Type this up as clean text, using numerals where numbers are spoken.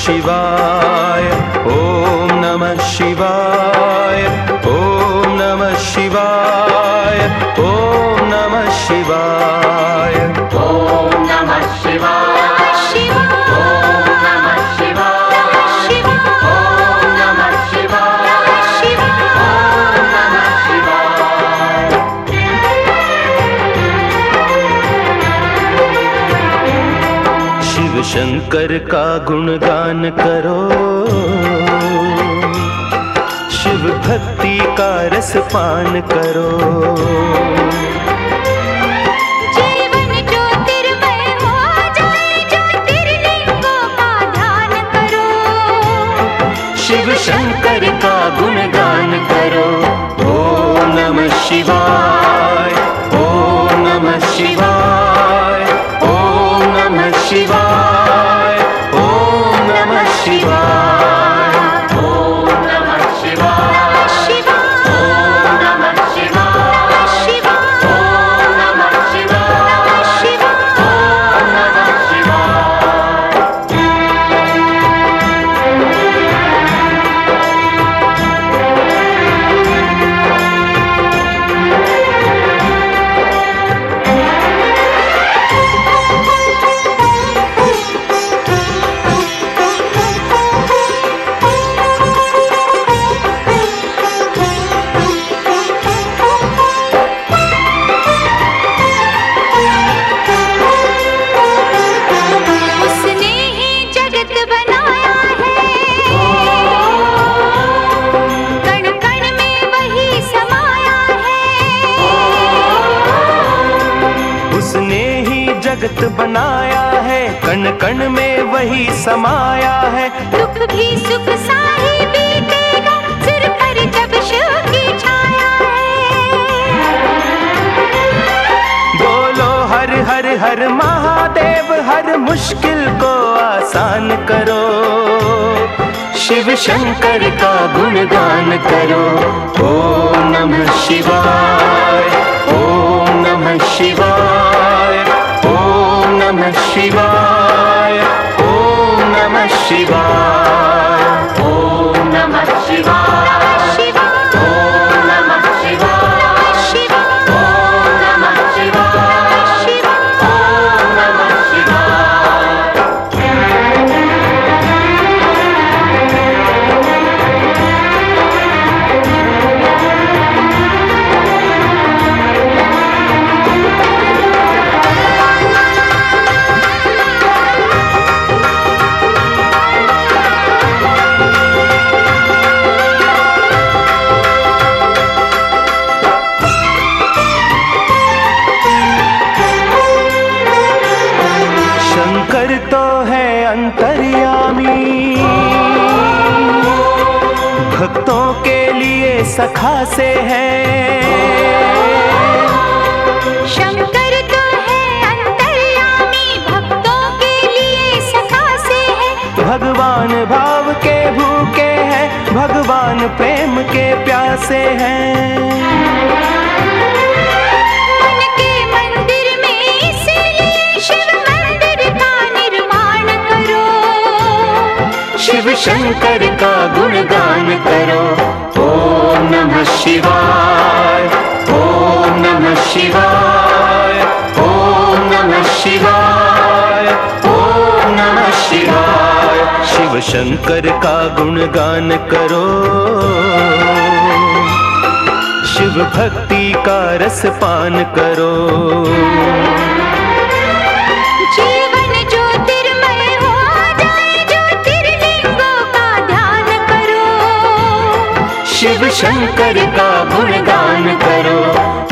शिवाय, ओम नमः शिवाय, ओम नमः शिवाय, ओम नमः शिवाय, ओम नमः शिवाय, ओम नमः शिवाय, ओम नमः शिवाय, ओम नमः शिवाय। शिव शंकर का गुणगान करो, शिव भक्ति का रस पान करो। जीवन ज्योतिर्मय हो जाए, ज्योतिर्लिंगों का ध्यान करो। शिव शंकर का गुणगान करो। ओम नमः शिवाय, ओम नमः शिवाय, ओम नमः शिवाय, ओम नमः शिवाय, ओम नमः शिवाय, ओम नमः शिवाय, ओम नमः शिवाय, ओम नमः उसने ही जगत बनाया है, कण कण में वही समाया है। उसने ही जगत बनाया है, कण कण में वही समाया है। दुख भी सुख सा ही बीतेगा, सिर पर जब शिव की छाया है। बोलो हर हर हर महादेव, हर मुश्किल को आसान करो। शिव शंकर का गुणगान करो। ओम नमः शिवाय, ओम नमः शिवाय, ओम नमः शिवाय, ओम नमः शिवाय, ओम नमः शिवाय, ओम नमः शिवाय, ओम नमः शिवाय, ओम नमः शिवाय। शंकर तो है अंतर्यामी, भक्तों के लिए सखा से है। शंकर तो है अंतर्यामी, भक्तों के लिए सखा से है। भगवान भाव के भूखे हैं, भगवान प्रेम के प्यासे हैं। मन के मंदिर में इसलिए शिव मंदिर का निर्माण करो। शिव शंकर का गुणगान करो। ओम नमः शिवाय, ओम नमः शिवाय, ओम नमः शिवाय, ओम नमः शिवाय। शिव शंकर का गुणगान करो। शिव भक्ति का रस पान करो। जीवन ज्योतिर्मय हो जाए, ज्योतिर्लिंगों का ध्यान करो। शिव शंकर का गुणगान करो।